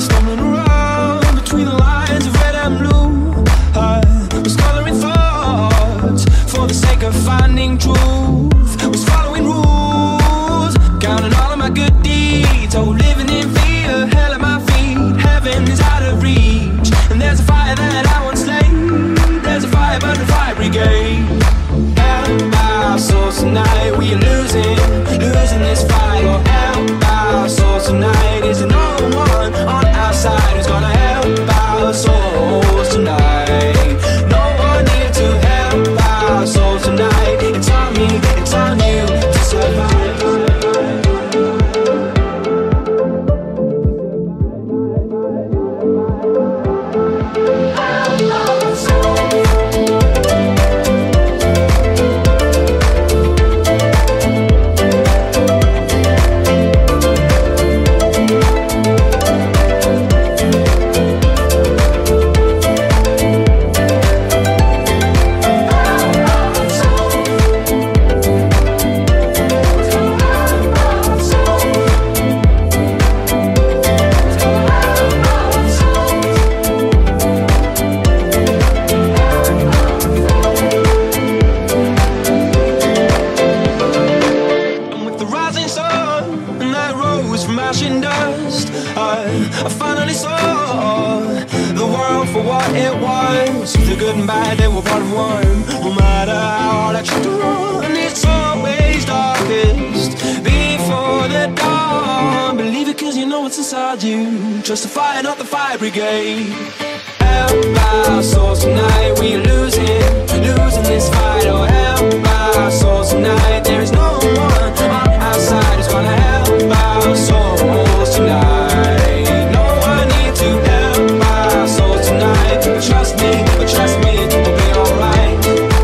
stumbling around between the lines of red and blue. I was coloring thoughts for the sake of finding truth. Was following rules, counting all of my good deeds. Oh, living in fear, hell at my feet. Heaven is out of reach. And there's a fire that I once laid. There's a fire burning the fire brigade. Help our souls tonight, we are losing this fight. Oh, help our souls tonight. Is there no one on our side who's gonna help our souls tonight? No one here to help our souls tonight. It's on me, it's on you to survive. I finally saw the world for what it was. The good and bad, they were part of one. No matter how hard I try to run, it's always darkest before the dawn. Believe it cause you know what's inside you. Trust the fire, not the fire brigade. Help our souls tonight, we are losing this fight. Oh, help our souls tonight. There is no one on our side who's gonna help our souls tonight. Trust me, we'll be alright.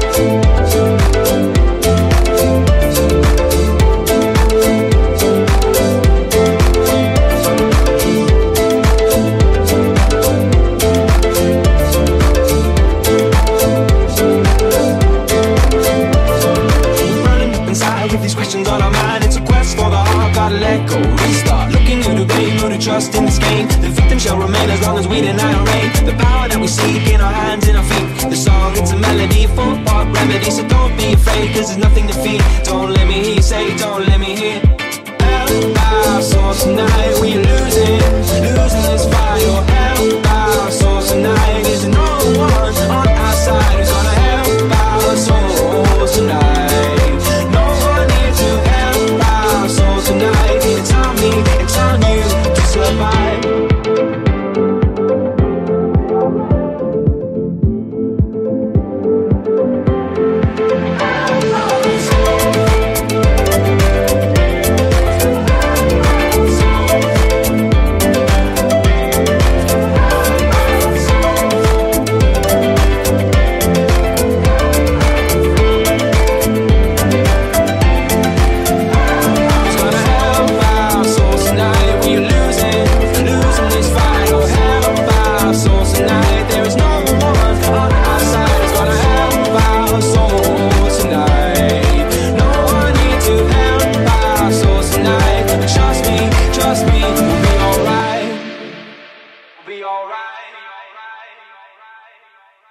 Running up inside with these questions on our mind. It's a quest for the heart, gotta let go, restart. Looking to blame, who to trust in this game. The victim shall remain as long as we deny our reign. The power that we seek in our hands and our feet. The song, it's a melody, full-part remedy. So don't be afraid, cause there's nothing to fear. Don't let me hear you say, don't let me hear. Help our souls tonight, we are losing this fight. Oh, help our souls tonight. Is there no one on our side who's gonna help our souls tonight? No one here to help our souls tonight. It's on me, it's on you to survive. Trust me, we'll be alright. We'll be alright.